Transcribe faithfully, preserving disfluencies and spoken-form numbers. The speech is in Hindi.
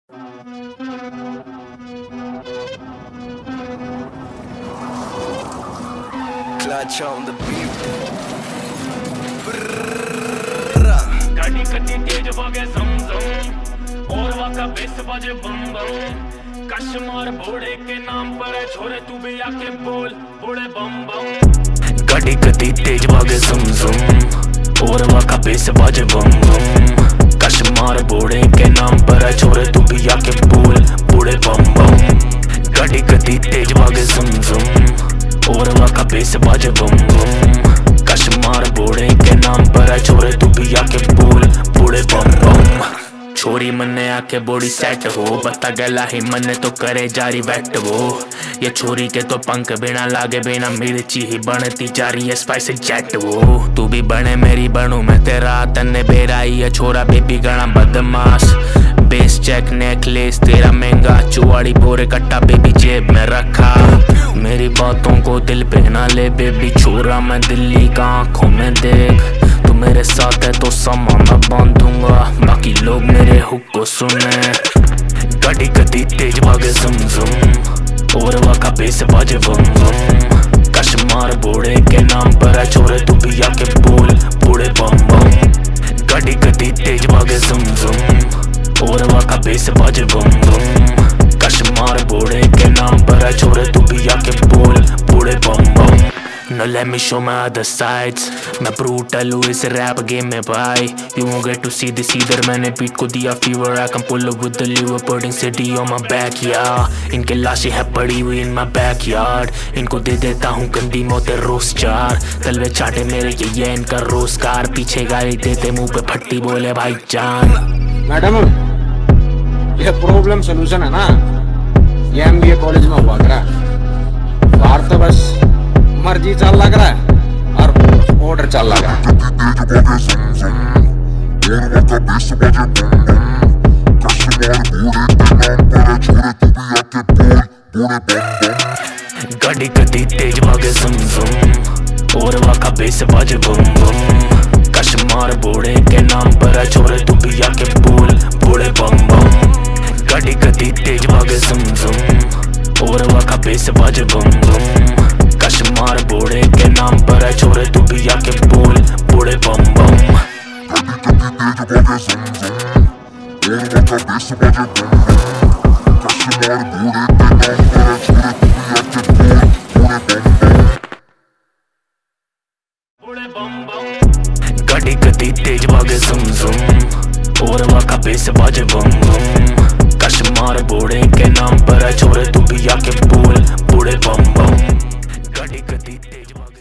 Clutch on the beat. गाड़ी कटी तेज भागे जम जम और वाका बेस बाजे बम बम। कश्मीर बोड़े के नाम पर है छोरे तू भी आके बोल बोड़े बम बम। गाड़ी कटी तेज भागे जम जम और वाका बेस बाजे बम बम। कश्मीर बोड़े के नाम पर है छोरे तू भी आके बोल बोड़े बम बम। गाड़ी कटी तेज भागे जम जम और वाका बेस बाजे बम बम। कश्मीर बोड़े के नाम पर है छोरे तू भी आके बोल बोड़े बम बम। छोरी मन्ने आके बॉडी सेट हो बता गला ही मन्ने तो करे जारी वेट वो। ये छोरी के तो पंख बिना लागे बिना मिर्ची ही बनती जा रही है स्पाइसी जेट वो। तू भी बने मेरी बनू मैं तेरा तन्ने बेराई है छोरा बेबी गणा बदमाश। बेस चेक नेकलेस तेरा महंगा चुवाड़ी बोरे कट्टा बेबी जेब में रखा। मेरी बातों को दिल पे ना ले बेबी छोरा मैं दिल्ली का आंखों में देख। तू मेरे साथ है तो समा मैं बांधूंगा बाकी लोग मेरे हुक को सुने। गाड़ी कदी तेज भागे जम जम और वाका बेस बाजे बम बम। कश्मीर बोड़े के नाम पर है छोरे तू भी आके बोल बोड़े बम बम। गाड़ी कदी तेज भागे जम जम और वाका बेस बाजे बम बम। कश्मीर बोड़े के नाम पर है छोरे तू भी आके बोल बोड़े बम बम। Now let me show my other sides. मैं brutal हूँ इस rap game में भाई. You won't get to see this either. मैंने beat को दिया fever. I can pull up with the liver putting city on my back yeah. इनके लाशें हैं पड़ी हुई in my backyard. इनको दे देता हूँ गंदी मौतें रोज चार। तलवे चाटे मेरे ये ये इनका रोजगार। पीछे गाली देते मुंह पे फट्टी बोले भाई जान। मैडम ये प्रॉब्लम सोल्यूशन है ना ये एमबीए कॉलेज में हुआ करा। बाहर तो बस मर्जी चल लग रहा है और ऑर्डर चल लग रहा है। गाड़ी कदी तेज भागे जम जम और वाका बेस बाजे बम बम। कश्मीर बोड़े के नाम पर है छोरे तू भी आके बोल बोड़े बम बम। गाड़ी कदी तेज भागे जम जम और वाका बेस बाजे बम बम। कश्मीर बोड़े के नाम पर है छोरे तू भी आके बोल बोड़े बम बम। गाड़ी कदी तेज भागे जम जम और वाका बेस बाजे बम बम। कश्मीर बोड़े के नाम पर है छोरे तू भी आके बोल बोड़े बम बम। गाड़ी कदी तेज भागे